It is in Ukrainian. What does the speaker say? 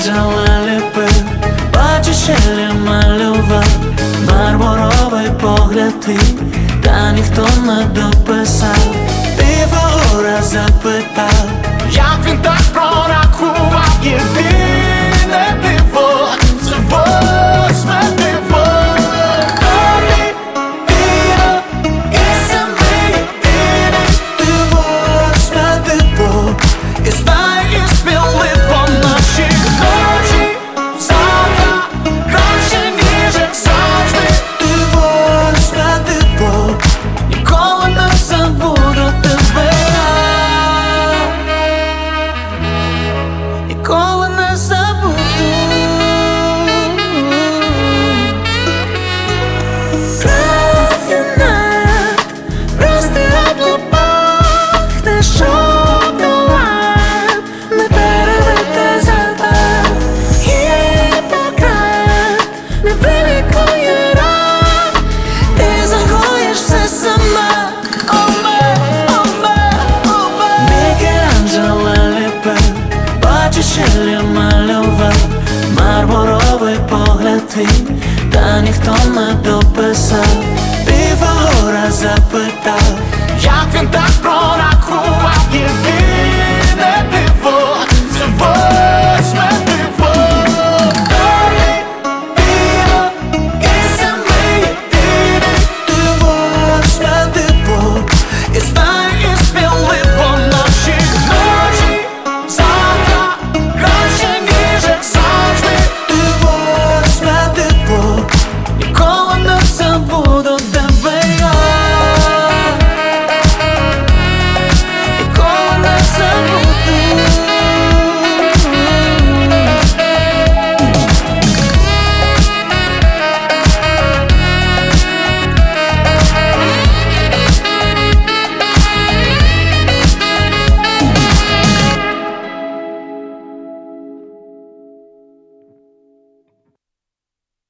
Мікеланджело ліпив, бачиш, Шеллі малював, мармуровий погляд твій, та ніхто не дописав. Піфагора запитав, як він так прорахував. Єдине диво — це восьме диво. Тобі віра і самий єдиний. ти восьме диво, І знай, і сміливо наші ночі завтра краще, ніж як завжди. ти восьме диво, Ніколи не забуду тебе. Ніколи не забуду. рафінет, простий облупах, не шоколад, не перебити запах, Гіппократ не вилікує ран, ти загоїш все сама. Мікеланджело ліпив, бачиш, Шеллі малював, мармуровий погляд твій, та ніхто не дописав. Піфагора запитав, Як він так прорахував. Єдине